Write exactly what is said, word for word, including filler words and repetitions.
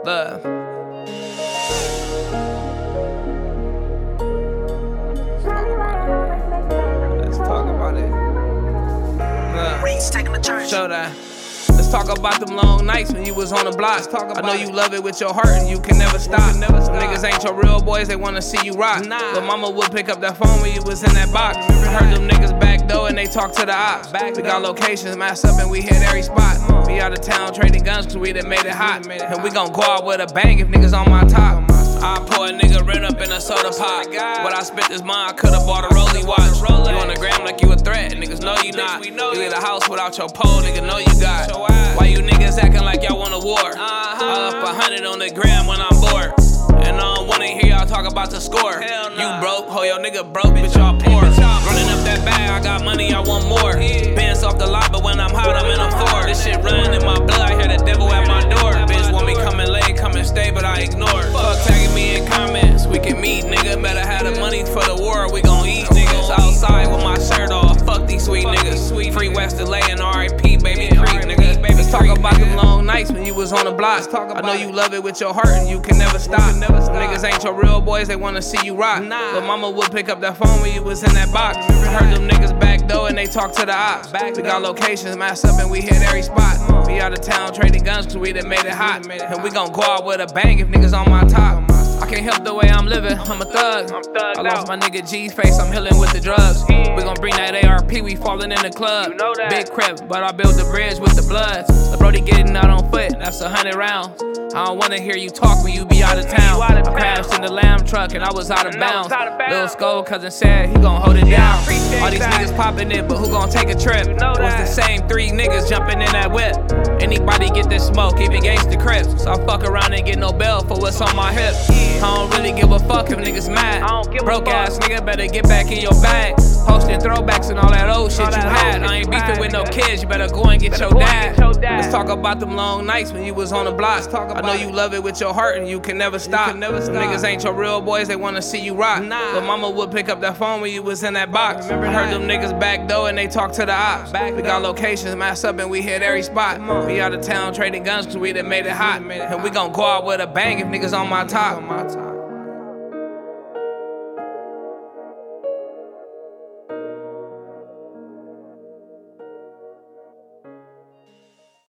Love. Let's talk about it. Love. Show that. Let's talk about them long nights when you was on the block. I know you love it with your heart and you can never stop. Some niggas ain't your real boys, they wanna see you rock. But mama would pick up that phone when you was in that box. I heard them niggas back door and they talk to the ops. We got locations masked up and we hit every spot. We out of town trading guns cause we done made it hot. And we gon' go out with a bang if niggas on my top. I pour a nigga rent up in a soda pop. But I spent this money, I could've bought a Rollie watch. You on the gram like you a threat, niggas know you not. You leave the house without your pole, nigga know you got. Why you niggas acting like y'all want a war? I up a hundred on the gram when I'm bored. And I don't wanna hear y'all talk about the score. You broke, ho your nigga broke, bitch y'all poor. Running up that bag, I got money, I want more. Bands off the lot, but when I'm hot, I'm in a Ford. This shit running in my blood, I hear the devil at my door. Bitch want me coming late, come and stay, but I ignore. Fuck tagging me in comments, we can meet, nigga. Better have the money for the war, we gon' eat, niggas. Outside with my shirt off, fuck these sweet niggas. Free West L A and R I P, baby Creek, nigga. Let's talk about them long nights when you was on the block. I know you love it with your heart and you can never stop. Some niggas ain't your real boys, they wanna see you rock. But mama would pick up that phone when you was in that box. I heard them niggas back door and they talk to the ops. We got locations masked up and we hit every spot. We out of town trading guns cause we done made it hot. And we gon' go out with a bang if niggas on my top. I can't help the way I'm living, I'm a thug. I lost my nigga G's face, I'm healing with the drugs. We gon' bring that A R P, we falling in the club. Big crib, but I built the bridge with the bloods. The Brody getting out on foot, that's a hundred rounds. I don't wanna hear you talk when you be out of town. I crashed in the lamb truck and I was out of bounds. Lil Skull cousin said he gon' hold it down. All these niggas popping it, but who gon' take a trip? It was the same three niggas jumping in that whip. Anybody get this smoke, even gangsta Crips. So I fuck around and get no bail for what's on my hip. I don't really give a fuck if niggas mad. Broke ass nigga better get back in your bag. Posting throwbacks and all that old shit you had. I ain't beefing with no kids, you better go and get your dad. Let's talk about them long nights when you was on the block. I know you love it with your heart and you can never stop. Some niggas ain't your real boys, they wanna see you rock. But mama would pick up that phone when you was in that box. I heard them niggas back door and they talk to the ops. We got locations masked up and we hit every spot. We out of town trading guns cause we done made it hot. And we gon' go out with a bang if niggas on my top.